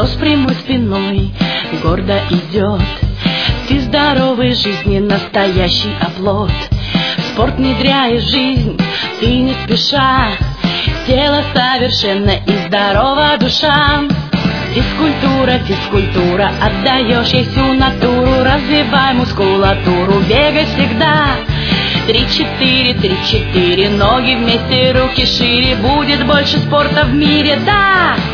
кто с прямой спиной гордо идет. Ты здоровый жизни, настоящий оплот. Спорт внедряешь в жизнь, ты не спеша. Тело совершенно и здорова душа. Физкультура, физкультура, отдаешь ей всю натуру. Развивай мускулатуру, бегай всегда. 3-4, 3-4, ноги вместе, руки шире. Будет больше спорта в мире, да!